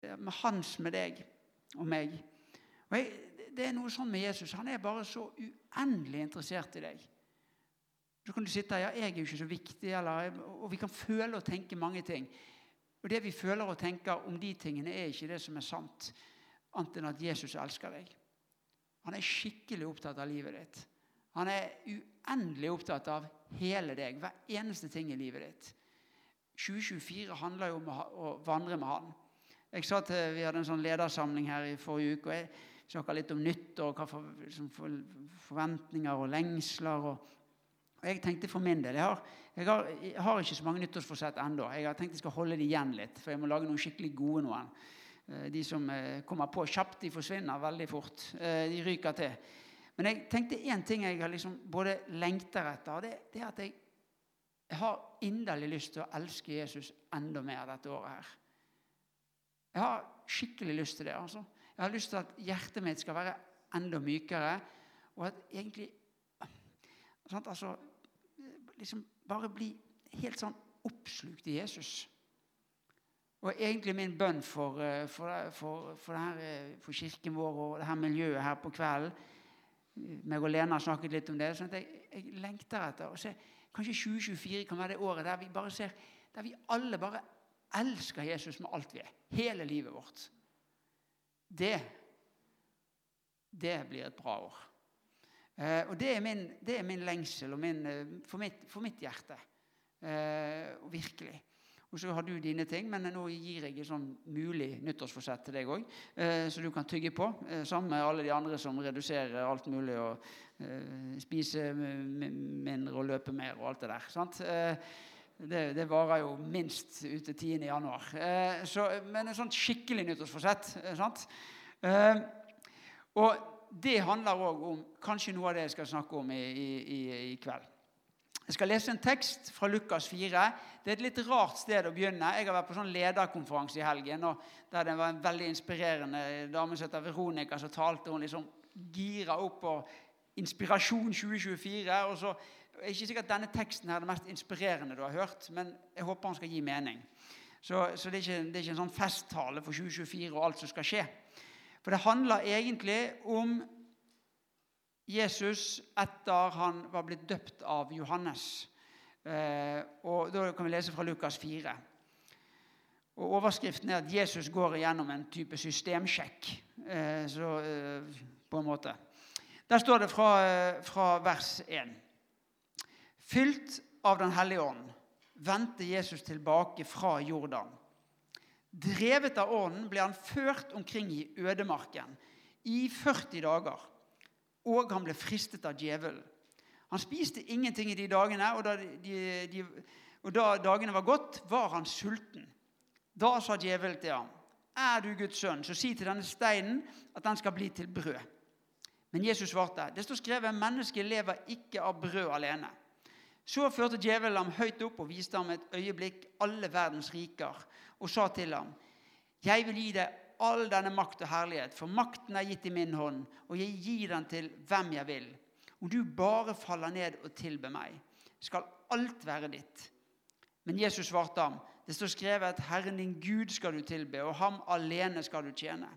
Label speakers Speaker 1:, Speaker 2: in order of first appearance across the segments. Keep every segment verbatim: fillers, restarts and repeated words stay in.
Speaker 1: med hans, med deg og meg. Og jeg, det er noe sånn med Jesus, han er bare så uendelig interessert i deg. Så kan du sitte her, ja, jeg er jo ikke så viktig, eller, og vi kan føle og tenke mange ting. Og det vi føler og tenker om de tingene er ikke det som er sant, annet enn at Jesus elsker deg. Han er skikkelig opptatt av livet ditt. Han er uendelig opptatt av hele deg, hver eneste ting i livet ditt. tjue tjuefire handler jo om å vandre med han. Jeg sa til, vi hadde en sånn ledersamling her i forrige uke, og jeg snakket litt om nytt, og hva for, liksom, for, forventninger og lengsler. Og, og jeg tenkte for min del, jeg har, jeg har, jeg har ikke så mange nyttårsforsett enda. Jeg har tenkt jeg skal holde det igjen litt, for jeg må lage noen skikkelig gode noen. De som kommer på kjapt, de forsvinner veldig fort. De ryker til. Men jeg tenkte en ting jeg har liksom både lengter etter, og det, det er at jeg, jeg har inderlig lyst til å elske Jesus enda mer dette året her. Jeg har skikkelig lyst til det, altså. Jeg har lyst til at hjertet mitt skal være enda mykere, og at egentlig, sant, altså, liksom bare bli helt sånn oppslukt i Jesus. Og egentlig min bønn for, for, for, for, det her, for kirken vår og det her miljøet her på kvelden, meg og Lena har snakket litt om det, sånn at jeg, jeg lengter etter å se, kanskje tjue tjuefire kan være det året der vi bare ser, der vi alle bare elsker Jesus med alt vi er, hele livet vårt. Det, det blir et bra år. Eh, og det er, min, det er min lengsel og min, for, mitt, for mitt hjerte. Eh, virkelig. Og så har du dine ting, men nå gir jeg et sånn mulig nyttårsforsett til deg også, eh, så du kan tygge på, eh, sammen med alle de andre som reduserer alt mulig, og eh, spise mindre og løpe mer og alt det der. Sant? Eh, det, det varer jo minst ut til tiende januar. Eh, så, men en sånn skikkelig nyttårsforsett. Eh, sant? Eh, og det handler også om kanskje noe av det jeg skal snakke om i, i, i kveld. Jeg skal lese en tekst fra Lukas fire. Det er et litt rart sted å begynne. Jeg har vært på sånn lederkonferanse i helgen, og der det var en veldig inspirerende dame som heter Veronica, så talte hun liksom gira opp på inspirasjon tjue tjuefire, og så er det ikke sikkert at denne teksten er det mest inspirerende du har hørt, men jeg håper han skal gi mening. Så, så det, er ikke, det er ikke en sånn festtale for tjue tjuefire og alt som skal skje. For det handler egentlig om Jesus etter han var blitt døpt av Johannes. Eh, og da kan vi lese fra Lukas fire. Og overskriften er at Jesus går igjennom en type systemsjekk. Eh, så eh, på en måte. Der står det fra, fra vers én. Fylt av den hellige ånd, vendte Jesus tilbake fra Jordan. Drevet av ånden ble han ført omkring i ødemarken i førti dager. Og han ble fristet av djevelen. Han spiste ingenting i de dagene, og da, de, de, og da dagene var gått, var han sulten. Da sa djevelen til ham, er du Guds sønn, så si til denne steinen at den skal bli til brød. Men Jesus svarte, det står skrevet, mennesket lever ikke av brød alene. Så førte djevelen ham høyt opp og viste ham et øyeblikk alle verdens riker, og sa til ham, jeg vil gi deg all denne makt og herlighet, for makten er gitt i min hånd, og jeg gir den til hvem jeg vil. Om du bare faller ned og tilber meg, skal alt være ditt. Men Jesus svarte ham, det står skrevet, Herren din Gud skal du tilbe, og ham alene skal du tjene.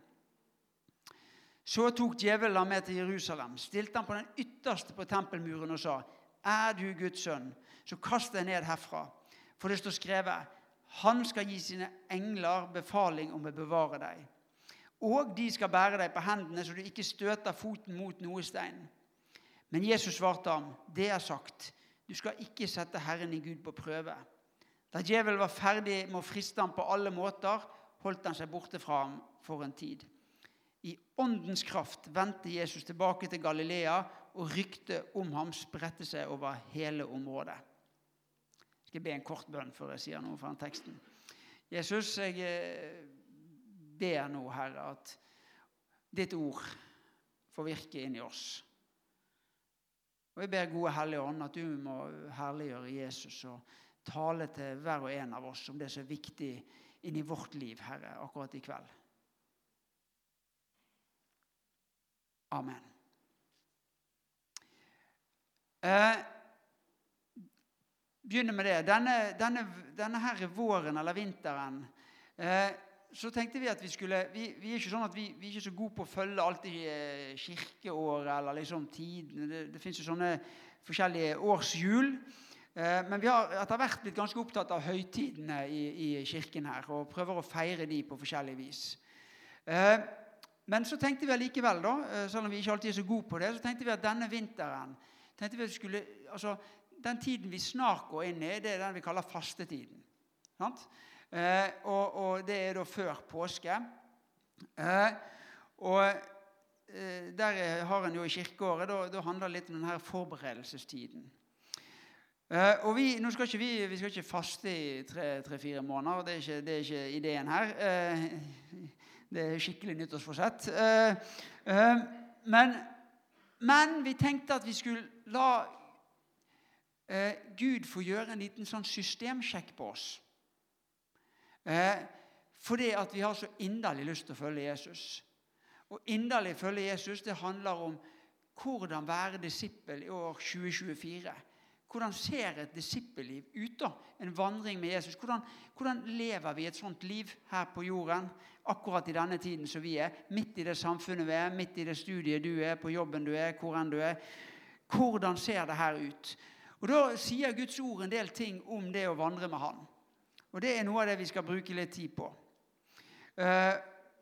Speaker 1: Så tok djevelen ham med til Jerusalem, stilte ham på den ytterste på tempelmuren og sa, er du Guds sønn, så kast deg ned herfra. For det står skrevet, han skal gi sine engler befaling om å bevare deg. Og de skal bære deg på hendene, så du ikke støter foten mot noe stein. Men Jesus svarte ham, det er sagt, du skal ikke sette Herren din Gud på prøve. Da djevelen var ferdig med å friste ham på alle måter, holdt han seg borte fra ham for en tid. I åndens kraft vendte Jesus tilbake til Galilea, og ryktet om ham spredte seg over hele området. Jeg skal be en kort bønn før jeg sier noe fra den teksten. Jesus, jeg ber nå, Herre, at ditt ord får virke inn i oss. Og jeg ber gode Hellige Ånd at du må herliggjøre Jesus og tale til hver og en av oss om det som er viktig inn i vårt liv, Herre, akkurat i kveld. Amen. Eh, begynner med det. Denne, denne, denne her våren eller vinteren, eh, så tenkte vi at vi skulle, vi, vi er ikke sånn at vi, vi er ikke så gode på å følge alltid eh, kirkeår, eller liksom tiden. Det, det finnes jo sånne forskjellige årshjul. Eh, men vi har etter hvert blitt ganske opptatt av høytidene i, i kirken her, og prøver å feire de på forskjellig vis. Eh, men så tenkte vi allikevel da, eh, selv om vi ikke alltid er så gode på det, så tenkte vi at denne vinteren, tenkte vi at vi skulle, altså den tiden vi snart går inn i, det er den vi kaller fastetiden. Sant? Eh, og, og det er da før påske. Eh, og eh, der har en jo i kirkeåret, da, da handler det litt om denne forberedelsestiden. Eh, og vi, nå skal ikke vi, vi skal ikke faste i tre-fire måneder, det er, ikke, det er ikke ideen her. Eh, det er skikkelig nyttårsforsett. Eh, eh, men, men vi tenkte at vi skulle la eh, Gud få gjøre en liten sånn systemsjekk på oss. Eh, fordi at vi har så inderlig lyst til å følge Jesus. Og inderlig følge Jesus, det handler om hvordan være disippel i år tjue tjuefire. Hvordan ser et disippelliv ut da? En vandring med Jesus. Hvordan, hvordan lever vi et sånt liv her på jorden, akkurat i denne tiden som vi er, midt i det samfunnet vi er, midt i det studiet du er, på jobben du er, hvor enn du er. Hvordan ser det her ut? Og da sier Guds ord en del ting om det å vandre med han. Og det er noe av det vi skal bruke litt tid på. Jeg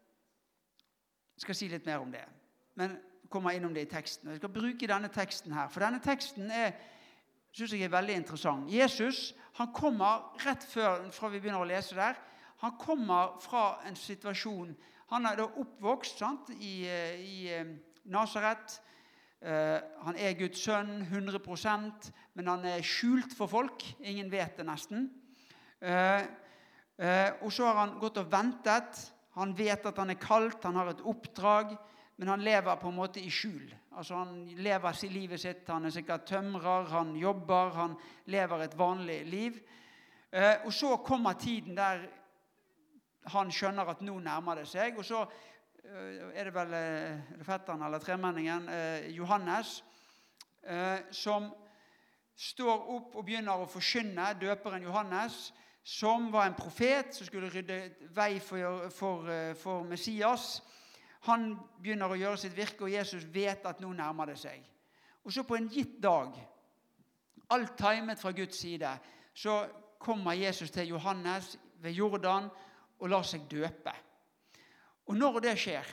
Speaker 1: uh, skal si litt mer om det, men kommer innom det i teksten. Jeg skal bruke denne teksten her, for denne teksten er, synes jeg er veldig interessant. Jesus, han kommer rett før, fra vi begynner å lese der, han kommer fra en situasjon, han er da oppvokst sant, i, i Nazaret. Uh, han er Guds sønn, hundre prosent, men han er skjult for folk, ingen vet det nesten. Uh, uh, og så har han gått og ventet, han vet at han er kalt, han har et oppdrag, men han lever på en måte i skjul. Altså han lever i livet sitt, han er sikkert tømrer, han jobber, han lever et vanlig liv. Uh, og så kommer tiden der han skjønner at nå nærmer det seg, og så uh, er det vel uh, fetteren eller tremenningen, uh, Johannes, uh, som står opp og begynner å forkynne, døperen Johannes, som var en profet, som skulle rydde vei for, for, for Messias. Han begynner å gjøre sitt virke, og Jesus vet at nå nærmer det seg. Og så på en gitt dag, alt timet fra Guds side, så kommer Jesus til Johannes ved Jordan og lar seg døpe. Og når det skjer,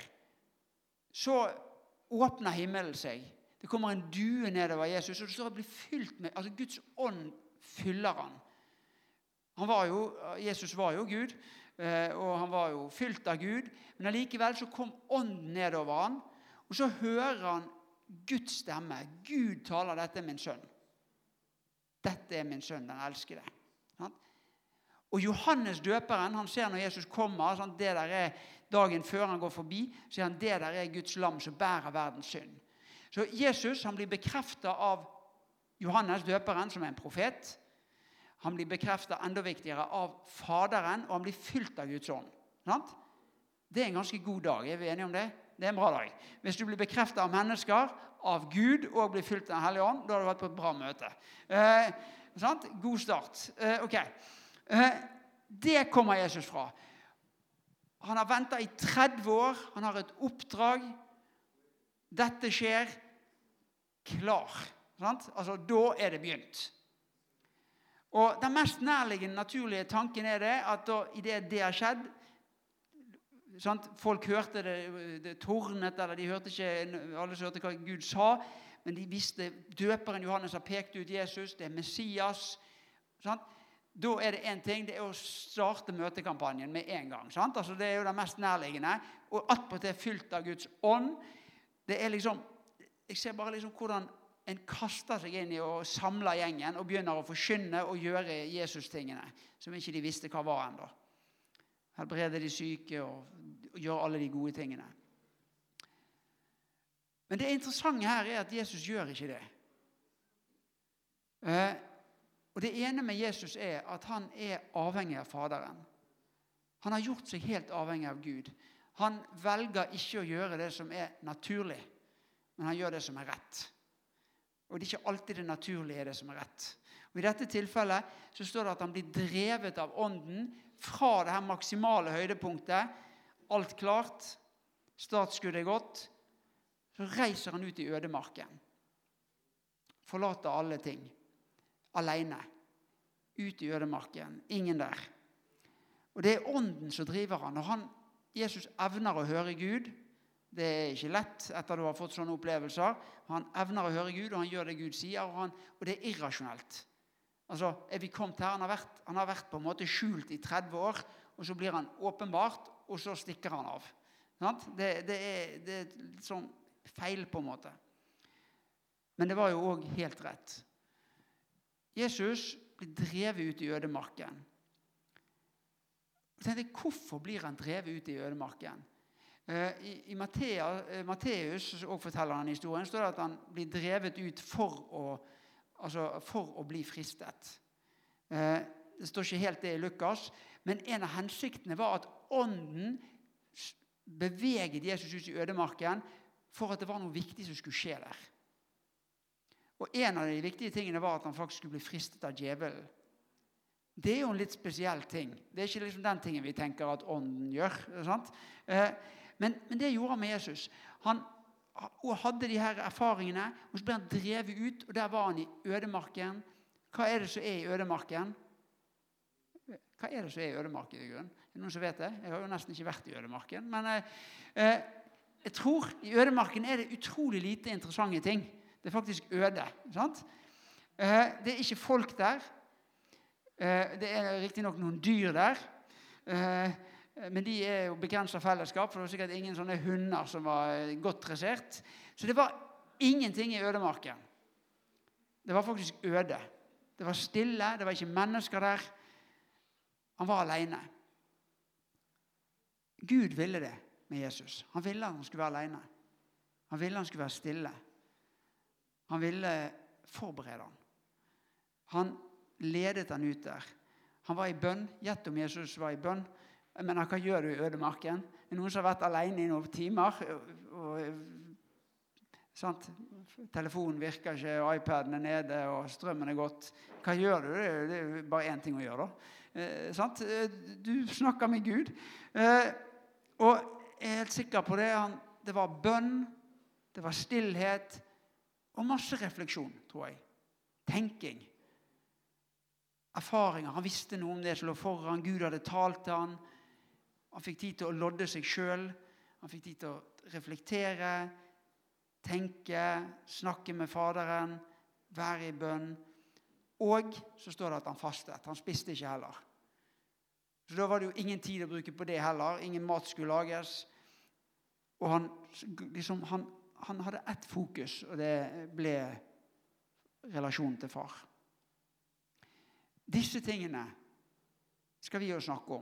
Speaker 1: så åpner himmelen seg. Det kommer en due nedover Jesus, og det står at blir fylt med, altså Guds ånd fyller han. Han var jo, Jesus var jo Gud, og han var jo fylt av Gud, men allikevel så kom ånden nedover han, og så hører han Guds stemme. Gud taler, dette er min sønn. Dette er min sønn, den elskede. Og Johannes døperen, han ser når Jesus kommer, sånn, det der er dagen før han går forbi, så sier han, det der er Guds lam som bærer verdens synd. Så Jesus, han blir bekreftet av Johannes døperen, som er en profet. Han blir bekreftet enda viktigere av faderen, og han blir fylt av Guds ånd. Sant? Det er en ganske god dag, er vi enige om det? Det er en bra dag. Hvis du blir bekreftet av mennesker, av Gud, og blir fylt av den hellige ånd, da har du vært på et bra møte. Eh, sant? God start. Eh, ok. Eh, det kommer Jesus fra. Han har ventet i tretti år, han har et oppdrag. Dette skjer klar. Sant? Altså, da er det begynt. Og den mest nærliggende naturlige tanken er det, at da, i det det har skjedd, sant? Folk hørte det, det tornet, eller de hørte ikke, alle hørte hva Gud sa, men de visste, døperen Johannes har pekt ut Jesus, det er Messias. Sant? Da er det en ting, det er å starte møtekampanjen med en gang. Sant? Altså, det er jo det mest nærliggende, og attpåtil er fylt av Guds ånd. Det er liksom, jeg ser bare liksom hvordan en kaster seg inn i å samle gjengen og begynner å forkynne og gjøre Jesus-tingene, som ikke de visste hva var enda. Helbrede de syke og, og gjøre alle de gode tingene. Men det interessante her er at Jesus gjør ikke det. Eh, og det ene med Jesus er at han er avhengig av Faderen. Han har gjort seg helt avhengig av Gud. Han velger ikke å gjøre det som er naturlig, men han gjør det som er rett. Og det er ikke alltid det naturlige det som er rett. Og i dette tilfellet så står det at han blir drevet av ånden fra det her maksimale høydepunktet, alt klart, startskuddet er godt, så reiser han ut i ødemarken. Forlater alle ting. Alene. Ut i ødemarken. Ingen der. Og det er ånden som driver han. Og han, Jesus evner å høre Gud. Det er ikke lett etter du har fått sånne opplevelser. Han evner å høre Gud, og han gjør det Gud sier, og, han, og det er irrasjonelt. Altså, er vi kommet her, han har, vært, han har vært på en måte skjult i tretti år, og så blir han åpenbart, og så stikker han av. Det, det, er, det er litt sånn feil på en måte. Men det var jo også helt rett. Jesus blir drevet ut i ødemarken. Jeg tenkte, hvorfor blir han drevet ut i ødemarken? I, i Mattea, Matteus, og forteller han historien, står det at han blir drevet ut for å, altså for å bli fristet. Det står ikke helt det i Lukas, men en av hensiktene var at ånden beveget Jesus ut i ødemarken for at det var noe viktig som skulle skje der. Og en av de viktige tingene var at han faktisk skulle bli fristet av djevelen. Det er jo en litt spesiell ting. Det er ikke liksom den tingen vi tenker at ånden gjør. Sant? Men, men det gjorde han med Jesus. Han hadde de her erfaringene, og så ble han drevet ut, og der var han i ødemarken. Hva er det som er i ødemarken? Hva er det som er i ødemarken i grunnen? Er det noen som vet det? Jeg har jo nesten ikke vært i ødemarken. Men eh, jeg tror i ødemarken er det utrolig lite interessante ting. Det er faktisk øde. Sant? Eh, det er ikke folk der. Eh, det er riktig nok noen dyr der. Eh, men de er jo begrenset fellesskap, for det var sikkert ingen sånne hunder som var godt dressert. Så det var ingenting i ødemarken. Det var faktisk øde. Det var stille, det var ikke mennesker der. Han var alene. Gud ville det med Jesus. Han ville at han skulle være alene. Han ville at han skulle være stille. Han ville forberede han. Han ledet han ut der. Han var i bønn. Gjett om Jesus var i bønn. Men hva gjør du i ødemarken? Det er noen som har vært alene i noen timer. Og, og, sant? Telefonen virker ikke, iPaden er nede, og strømmen er gått. Hva gjør du? Det er, det er bare en ting å gjøre da. Eh, sant? Du snakker med Gud. Eh, og jeg er helt sikker på det. Han, det var bønn, det var stillhet, og masse refleksjon, tror jeg. Tenking. Erfaringer. Han visste noe om det som lå foran. Gud hadde talt til han. Han fikk tid til å lodde seg selv. Han fikk tid til å reflektere, tenke, snakke med faderen, være i bønn. Og så står det at han fastet. Han spiste ikke heller. Så da var det jo ingen tid å bruke på det heller. Ingen mat skulle lages. Og han, liksom, han, han hadde ett fokus, og det ble relasjonen til far. Disse tingene skal vi jo snakke om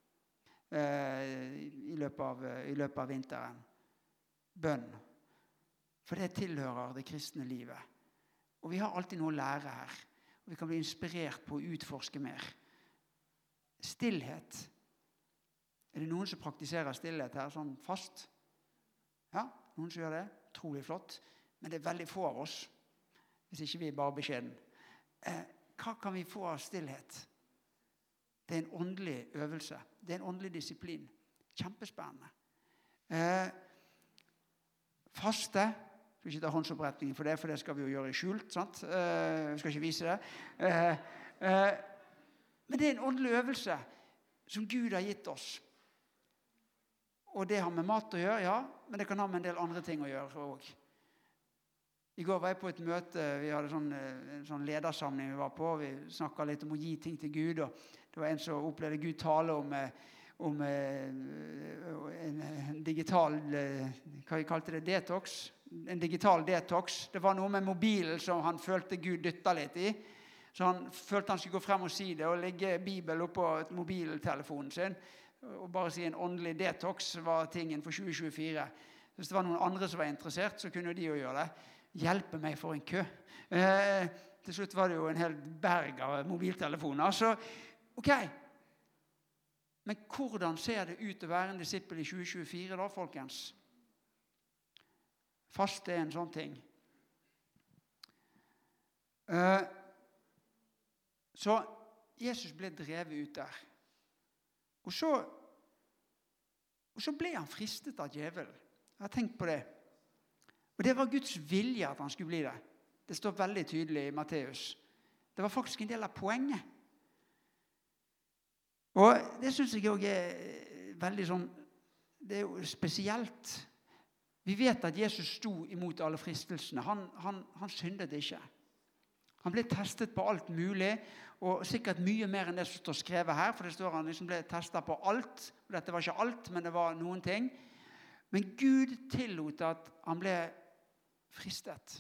Speaker 1: eh, i, løpet av, i løpet av vinteren. Bønn. For det tilhører det kristne livet. Og vi har alltid noe å lære her. Og vi kan bli inspirert på å utforske mer. Stillhet. Er det noen som praktiserer stillhet her sånn fast? Ja, noen som gjør det. Utrolig flott. Men det er veldig få av oss. Hvis ikke vi er bare beskjeden. Eh, hva kan vi få av stillhet? Det er en åndelig øvelse. Det er en åndelig disiplin. Kjempespennende. Eh, faste. Vi skal ikke ta håndsoppretningen for det, for det skal vi jo gjøre i skjult, sant? Eh, vi skal ikke vise det. Eh, eh, men det er en åndelig øvelse som Gud har gitt oss. Og det har med mat å gjøre, ja, men det kan ha med en del andre ting å gjøre også. I går var jeg på et møte, vi hadde sånn, en sånn ledersamling vi var på, vi snakket litt om å gi ting til Gud, og det var en som opplevde Gud tale om, om en, en digital, hva vi kalte det, detox, en digital detox. Det var noe med mobilen som han følte Gud dyttet litt i, så han følte han skulle gå frem og si det, og legge Bibel opp på mobiltelefonen sin, og bare si en åndelig detox var tingen for tjue tjuefire. Hvis det var noen andre som var interessert, så kunne de jo gjøre det. Hjelpe meg for en kø. Eh, til slutt var det jo en hel berg av mobiltelefoner. Så, ok. Men hvordan ser det ut å være en disippel i tjue tjuefire da, folkens? Fast er en sånn ting. Eh, så Jesus ble drevet ut der. Og så, og så ble han fristet av djevelen. Jeg har tenkt på det. Og det var Guds vilje at han skulle bli det. Det står veldig tydelig i Matteus. Det var faktisk en del av poenget. Og det synes jeg også er veldig sånn, det er jo spesielt. Vi vet at Jesus sto imot alle fristelsene. Han, han, han syndet ikke. Han ble testet på alt mulig, og sikkert mye mer enn det som står skrevet her, for det står han liksom ble testet på alt. Dette var ikke alt, men det var noen ting. Men Gud tillot at han ble fristet.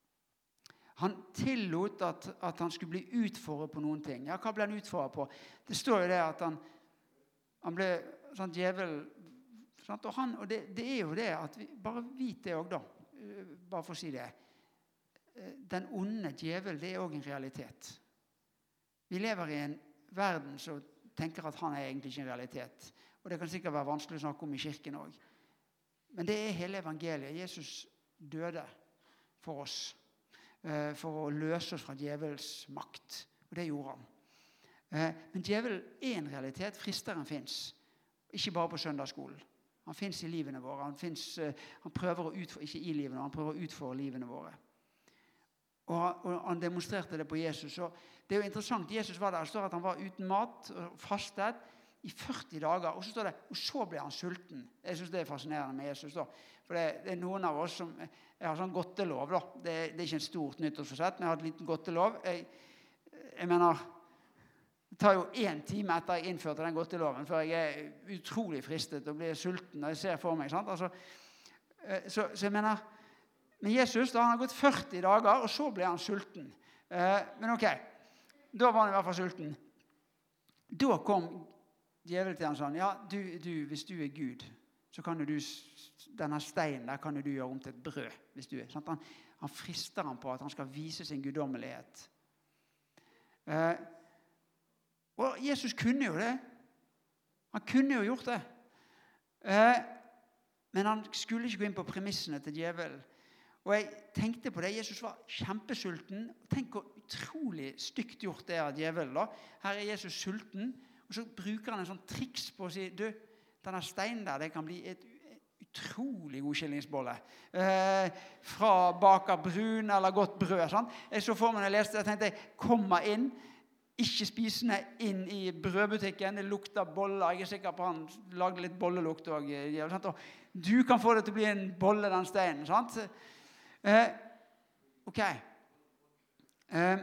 Speaker 1: Han tillot at, at han skulle bli utfordret på noen ting. Ja, hva ble han utfordret på? Det står jo det at han, han ble sånn djevel, sant? Og, han, og det, det er jo det at vi, bare vit det også da, bare for å si det. Den onde djevel, det er også en realitet. Vi lever i en verden som tenker at han er egentlig ikke en realitet. Og det kan sikkert være vanskelig å snakke om i kirken også. Men det er hele evangeliet. Jesus døde for oss, for å løse oss fra djevels makt. Og det gjorde han. Men djevel er en realitet. Fristeren finnes. Ikke bare på søndagsskolen. Han finnes i livene våre. Han, finnes, han prøver å utfordre, ikke i livene, han prøver å utfordre livene våre. Og han demonstrerte det på Jesus. Og det er jo interessant, Jesus var der, det står at han var uten mat og fastet i førti dager, og så står det, og så ble han sulten. Jeg synes det er fascinerende med Jesus da. For det, det er noen av oss som, jeg har sånn godtelov da, det, det er ikke en stort nyttårsforsett, men jeg har et liten godtelov. Jeg, jeg mener, det tar jo en time etter jeg innførte den godteloven, før jeg er utrolig fristet og blir sulten, og jeg ser for meg, sant? Altså, så, så jeg mener, men Jesus, da han har gått førti dager, og så ble han sulten. Eh, men ok, da var han i hvert fall sulten. Da kom djevelen til han sånn, ja, du, du, hvis du er Gud, så kan du, denne steinen der kan du gjøre om til et brød, hvis du er. Sant? Han, han frister han på at han skal vise sin guddommelighet. Eh, og Jesus kunne jo det. Han kunne jo gjort det. Eh, men han skulle ikke gå inn på premissene til djevelen. Og jeg tenkte på det, Jesus var kjempesulten. Tenk hvor utrolig stygt gjort det av djevelen da. Her er Jesus sulten, og så bruker han en sånn triks på å si, du, denne steinen der, det kan bli et utrolig god skillingsbolle. Eh, fra baker brun eller godt brød, sant? Jeg så for meg når jeg leste det, jeg tenkte jeg, kommer inn, ikke spisende inn i brødbutikken, det lukter boller, jeg er sikker på han lagde litt bollelukt også, sant? Og du kan få det til å bli en bolle, den steinen, sant? Eh, ok. Eh,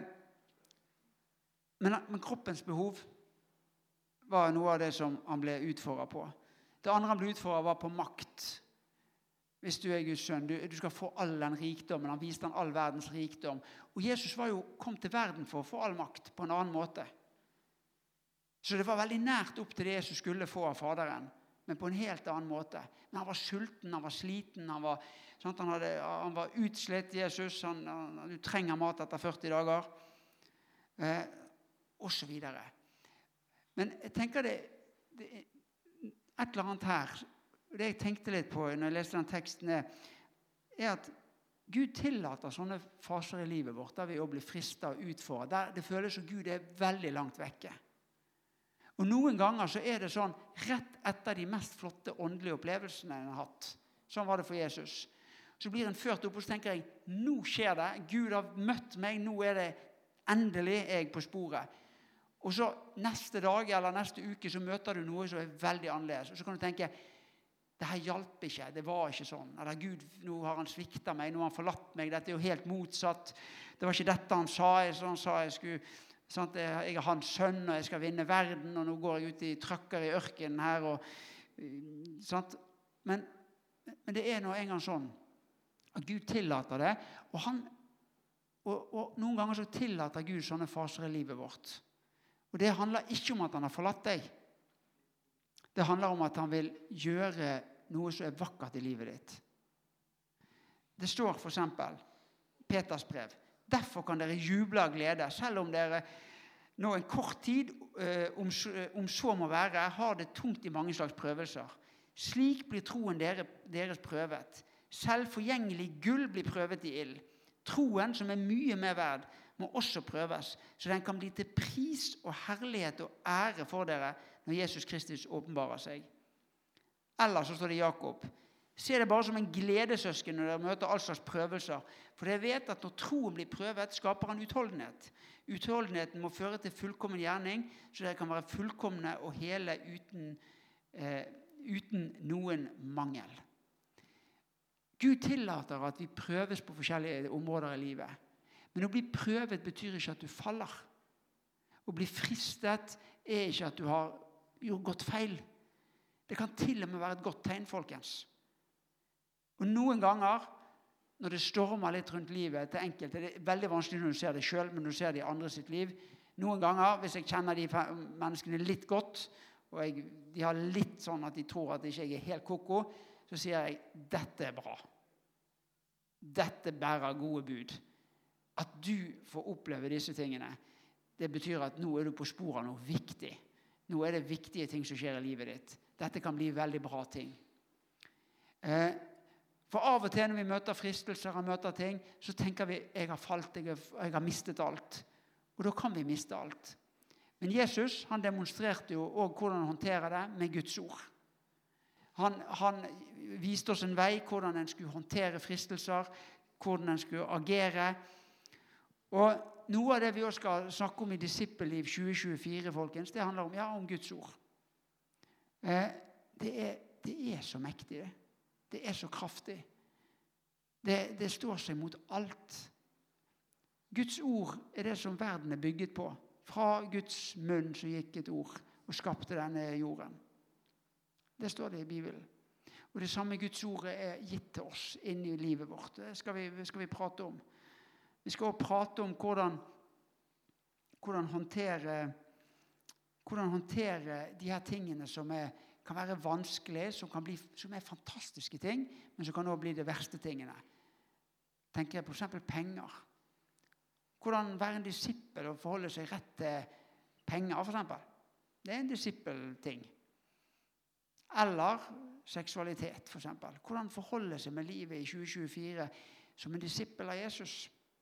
Speaker 1: men, men kroppens behov var noe av det som han ble utfordret på. Det andre han ble utfordret var på makt. Hvis du er Guds sønn, du, du skal få all den rikdommen. Han viste han all verdens rikdom. Og Jesus var jo kom til verden for å få all makt på en annen måte. Så det var veldig nært opp til det Jesus skulle få av Faderen, men på en helt annen måte. Men han var sulten, han var sliten, han var, sant, han hadde, han var utslitt, Jesus. Han, han, du trenger mat etter førti dager. Eh, og så videre. Men jeg tenker det, det er et eller annet her, det jeg tenkte litt på når jeg leste den teksten, er, er at Gud tillater sånne faser i livet vårt, der vi også blir fristet og utfordret. Der det føles som Gud er veldig langt vekke. Og noen ganger så er det sånn, rett etter de mest flotte åndelige opplevelsene jeg har hatt. Sånn var det for Jesus. Så blir en ført opp, og så tenker jeg, nå skjer det. Gud har møtt meg, nå er det endelig jeg på sporet. Og så neste dag eller neste uke så møter du noe som er veldig annerledes. Og så kan du tenke, det her hjalp ikke, det var ikke sånn. Eller Gud, nå har han sviktet meg, nå har han forlatt meg, dette er jo helt motsatt. Det var ikke dette han sa, så han sa jeg skulle, sant, jeg er hans sønn, og jeg skal vinne verden, og nå går jeg ut i trøkker i ørkenen her, og, sant? Men, men det er nå en gang sånn, at Gud tillater det, og, han, og, og noen ganger så tillater Gud sånne faser i livet vårt. Og det handler ikke om at han har forlatt deg. Det handler om at han vil gjøre noe som er vakkert i livet ditt. Det står for eksempel, Peters brev, derfor kan dere juble av glede, selv om dere nå en kort tid, om så må være, har det tungt i mange slags prøvelser. Slik blir troen deres prøvet. Selv forgjengelig gull blir prøvet i ild. Troen, som er mye mer verd, må også prøves, så den kan bli til pris og herlighet og ære for dere når Jesus Kristus åpenbarer seg. Eller så står det i Jakob: se det bare som en gledesøsken når dere møter all slags prøvelser, for dere vet at når troen blir prøvet, skaper han utholdenhet. Utholdenheten må føre til fullkommen gjerning, så dere kan være fullkomne og hele uten, eh, uten noen mangel. Gud tillater at vi prøves på forskjellige områder i livet. Men å bli prøvet betyr ikke at du faller. Å bli fristet er ikke at du har gjort godt feil. Det kan til og med være et godt tegn, folkens. Og noen ganger, når det stormer litt rundt livet til enkelte, det er veldig vanskelig når du ser det selv, men når du ser det i andre sitt liv. Noen ganger, hvis jeg kjenner de menneskene litt godt, og jeg, de har litt sånn at de tror at ikke jeg er helt koko, så sier jeg, dette er bra. Dette bærer gode bud. At du får oppleve disse tingene, det betyr at nå er du på sporet av noe viktig. Nå er det viktige ting som skjer i livet ditt. Dette kan bli veldig bra ting. Eh, for av og til når vi møter fristelser og møter ting, så tenker vi, jeg har falt, jeg har, jeg har mistet alt. Og da kan vi miste alt. Men Jesus, han demonstrerte jo også hvordan han håndterer det med Guds ord. Han, han viste oss en vei, hvordan en skulle håndtere fristelser, hvordan en skulle agere. Og noe av det vi også skal snakke om i Disippelliv tjue tjuefire, folkens, det handler om, ja, om Guds ord. Eh, det, er, det er så mektig, det. Det er så kraftig. Det, det står seg mot alt. Guds ord er det som verden er bygget på. Fra Guds munn så gikk et ord og skapte denne jorden. Det står det i Bibelen. Og det samme Guds ord er gitt til oss inn i livet vårt. Det skal vi, skal vi prate om. Vi skal også prate om hvordan, hvordan, håndtere, hvordan håndtere de her tingene som er, kan være vanskelige, som, kan bli, som er fantastiske ting, men som kan også bli de verste tingene. Tenker jeg på eksempel penger. Hvordan være en disippel og forholde seg rett til penger, for eksempel. Det er en disippelting. Eller seksualitet, for eksempel. Hvordan forholde seg med livet i tjue tjuefire som en disippel av Jesus.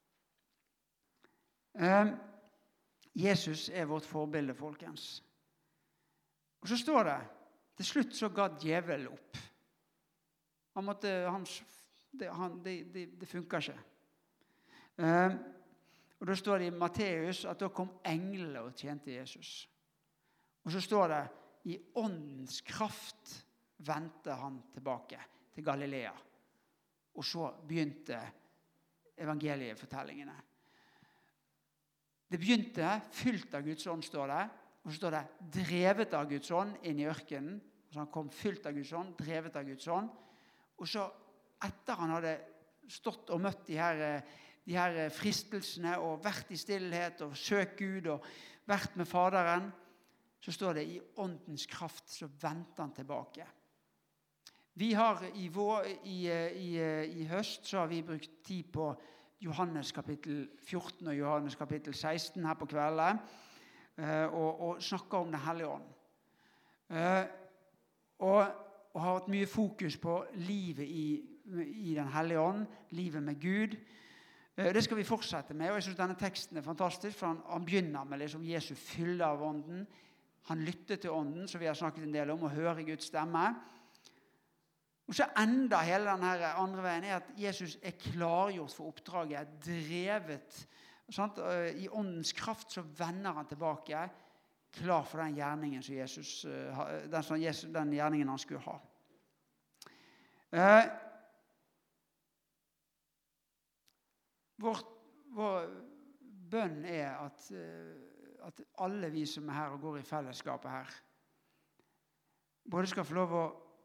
Speaker 1: Um, Jesus er vårt forbilde, folkens. Og så står det, til slutt så ga djevel opp. Han måtte, han, det, han, det, det, det funker ikke. Um, og da står det i Matteus at da kom englene og tjente Jesus. Og så står det, i åndens kraft vendte han tilbake til Galilea. Og så begynte evangeliefortellingene. Det begynte fylt av Guds ånd, står det. Og så står det, drevet av Guds ånd inn i ørkenen. Så han kom fylt av Guds ånd, drevet av Guds ånd. Og så etter han hadde stått og møtt de her, de her fristelsene, og vært i stillhet, og søkt Gud, og vært med Faderen, så står det, i åndens kraft, så vendte han tilbake. Vi har i, vår, i, i, i høst, så har vi brukt tid på Johannes kapittel fjorten og Johannes kapittel seksten her på kvelden, og, og snakker om Den hellige ånd. Og, og har hatt mye fokus på livet i, i Den hellige ånd, livet med Gud. Det skal vi fortsette med, og jeg synes denne teksten er fantastisk, for han, han begynner med liksom Jesu fylde av ånden. Han lytter til ånden, som vi har snakket en del om, og hører Guds stemme. Og så enda hele denne andre veien er at Jesus er klargjort for oppdraget, drevet. Sant? I åndens kraft så vender han tilbake, klar for den gjerningen som Jesus, den, som Jesus, den gjerningen han skulle ha. Eh, vår, vår bønn er at at alle vi som er her og går i fellesskapet her, både skal få lov å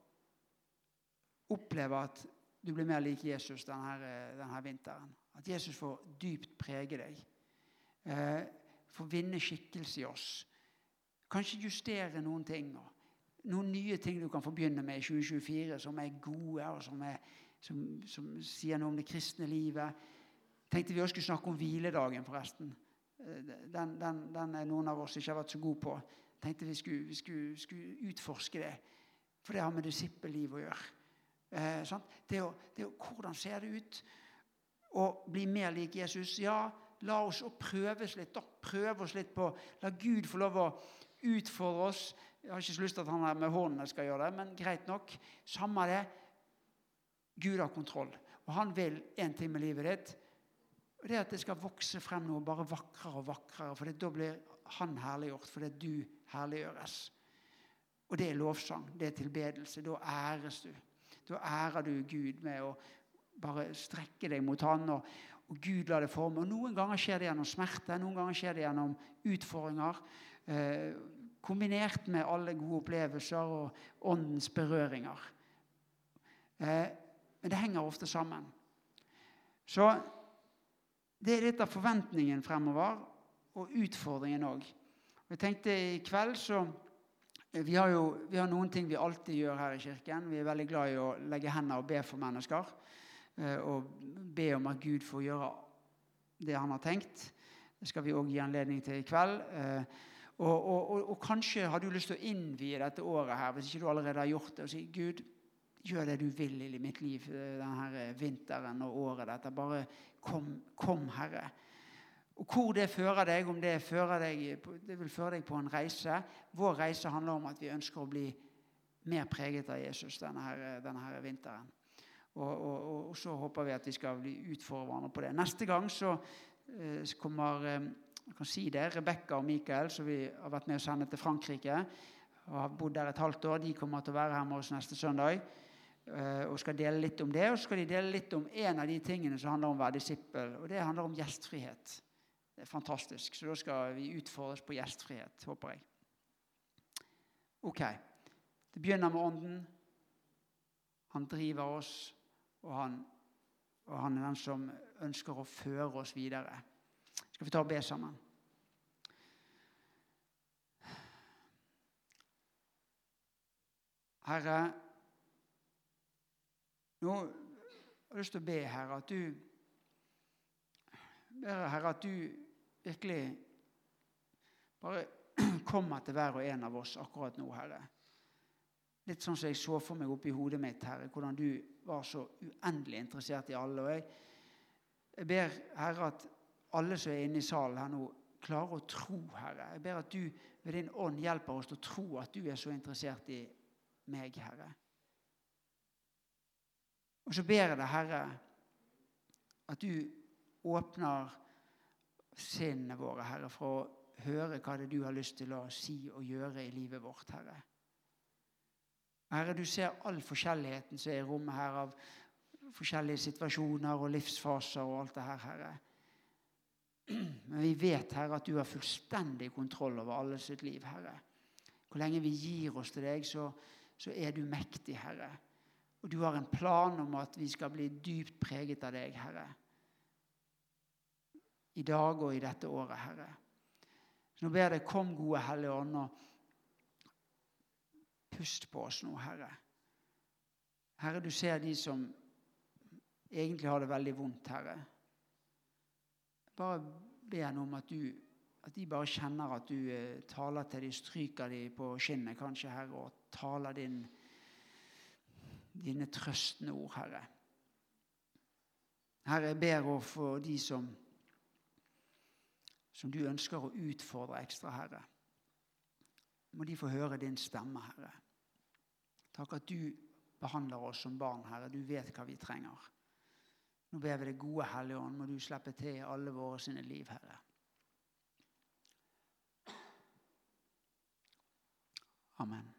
Speaker 1: oppleve at du blir mer lik Jesus denne, denne vinteren. At Jesus får dypt prege deg. Eh, får vinne skikkelse i oss. Kanskje justere noen ting. Noen nye ting du kan få begynne med i tjue tjuefire som er gode, og som, er, som, som sier noe om det kristne livet. Tenkte vi også skulle snakke om hviledagen, forresten. Den, den, den er noen av oss ikke har vært så god på. Tenkte vi skulle, vi skulle, skulle utforske det, for det har med disippelliv å gjøre. Eh, sant? Det er jo, det er jo, hvordan ser det ut å bli mer lik Jesus? Ja, la oss prøves litt, da. Prøve oss litt på, la Gud få lov å utfordre oss, Jeg har ikke så lyst til at han her med hånden skal gjøre det, men greit nok. Samme det, Gud har kontroll. Og han vil en ting med livet ditt, og det er at det skal vokse frem noe bare vakrere og vakrere, for da blir han herliggjort, for det du herliggjøres. Og det er lovsang, det er tilbedelse, da æres du. Da ærer du Gud med å bare strekke deg mot han, og, og Gud lar det forme. Og noen ganger skjer det gjennom smerte, noen ganger skjer det gjennom utfordringer, eh, kombinert med alle gode opplevelser og åndens berøringer. Eh, men det henger ofte sammen. Så det er litt av forventningen fremover, og utfordringen også. Jeg tenkte i kveld så Vi har jo vi har noen ting vi alltid gjør her i kirken. Vi er veldig glad i å legge hender og be for mennesker. Og be om at Gud får gjøre det han har tenkt. Det skal vi også gi anledning til i kveld. Og, og, og, og kanskje har du lyst til å innvie dette året her, hvis ikke du allerede har gjort det, og si, Gud, gjør det du vil i mitt liv denne vinteren og året dette. Bare kom, kom Herre. Og hvor det fører deg, om det, fører deg, det vil føre deg på en reise. Vår reise handler om at vi ønsker å bli mer preget av Jesus denne, her, denne her vinteren. Og, og, og så håper vi at vi skal bli utfordre hverandre på det. Neste gang så eh, kommer eh, jeg kan si det, Rebecca og Mikael, som vi har vært med å sende til Frankrike, og har bodd der et halvt år. De kommer til å være her med oss neste søndag, eh, og skal dele litt om det. Og så skal de dele litt om en av de tingene som handler om å være disippel, og det handler om gjestfrihet. Det er fantastisk, så da skal vi utfordres på gjestfrihet, håper jeg. Ok, det begynner med ånden. Han driver oss, og han, og han er den som ønsker å føre oss videre. Skal vi ta og be sammen? Herre, nå har jeg lyst til å be, Herre, at du ber, Herre, at du virkelig bare kommer til hver og en av oss akkurat nå, Herre. Litt sånn som jeg så for meg oppe i hodet mitt, Herre, hvordan du var så uendelig interessert i alle. Og jeg, jeg ber, Herre, at alle som er inne i salen her nå klarer å tro, Herre. Jeg ber at du ved din ånd hjelper oss til å tro at du er så interessert i meg, Herre. Og så ber jeg deg, Herre, at du åpner sinnene våre, Herre, for å høre hva det du har lyst til å si og gjøre i livet vårt, Herre. Herre, du ser all forskjelligheten som er i rommet her av forskjellige situasjoner og livsfaser og alt det her, Herre. Men vi vet, Herre, at du har fullstendig kontroll over alle sitt liv, Herre. Hvor lenge vi gir oss til deg, så, så er du mektig, Herre. Og du har en plan om at vi skal bli dypt preget av deg, Herre. I dag og i dette året, Herre. Så nå ber jeg deg, kom gode Hellige Ånd, og pust på oss nå, Herre. Herre, du ser de som egentlig har det veldig vondt, Herre. Bare ber jeg om at, du, at de bare kjenner at du eh, taler til de, stryker de på skinnet, kanskje, Herre, og taler din, dine trøstende ord, Herre. Herre, jeg ber også for de som som du ønsker å utfordre ekstra, Herre. Må de få høre din stemme, Herre. Takk at du behandler oss som barn, Herre. Du vet hva vi trenger. Nå ber vi deg, gode Hellige Ånd, må du slippe til i alle våre sine liv, Herre. Amen.